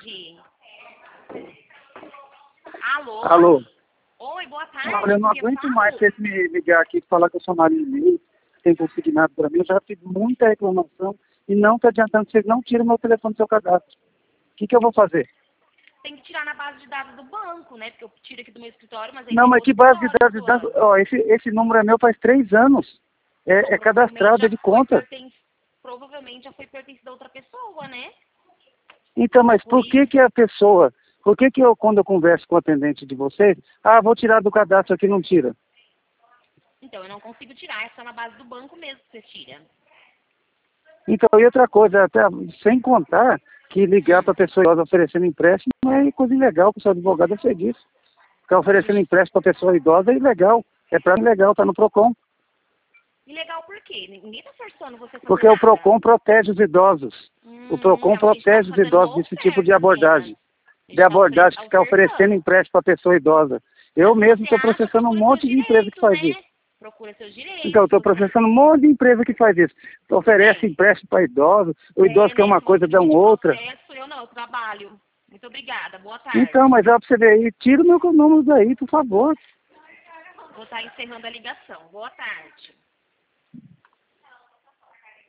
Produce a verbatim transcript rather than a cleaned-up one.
tarde. Alô? Alô? Oi, boa tarde. Olha, eu não aguento mais vocês me ligar aqui e falar que eu sou marido e-mail, tem consignado para mim. Eu já fiz muita reclamação e não está adiantando. Vocês não tiram meu telefone do seu cadastro. O que, que eu vou fazer? Tem que tirar na base de dados do banco, né? Porque eu tiro aqui do meu escritório, mas aí Não, tem mas outro que base de escritório dados? sua. dados ó, esse, esse número é meu faz três anos. É, Então, é cadastrado, é provavelmente de já foi conta. perten- Provavelmente já foi pertencido a outra pessoa, né? Então, mas Por por que isso. que a pessoa... Por que que eu, quando eu converso com o atendente de vocês, ah, vou tirar do cadastro aqui, não tira? Então, eu não consigo tirar, é só na base do banco mesmo que você tira. Então, e outra coisa, até, sem contar que ligar Hum. para a pessoa idosa oferecendo empréstimo não é coisa ilegal, que o seu advogado eu sei disso. Ficar oferecendo empréstimo para pessoa idosa é ilegal. É para ilegal, está no PROCON. Ilegal por quê? Ninguém tá forçando você a fazer Porque o nada. PROCON protege os idosos. O Hum, PROCON então a gente estava protege os fazendo uma idosos desse tipo de oferta apenas. abordagem. A gente De está ofere abordagem, ficar oferecendo ofertando. empréstimo para pessoa idosa. Eu Mas se mesmo você estou acha, processando um procura seus monte de empresa que direitos, faz isso. né? Procura seus Então, eu direitos. estou processando um monte de empresa que faz isso. Tudo Oferece bem. empréstimo para idosos, o idoso É, quer né? uma Se você coisa, dão viver de outra. processo, eu não, eu trabalho. Muito obrigada. Boa Então, tarde. mas ó, pra você ver aí, tira o meu número daí, por favor. Vou estar encerrando a ligação. Boa tarde.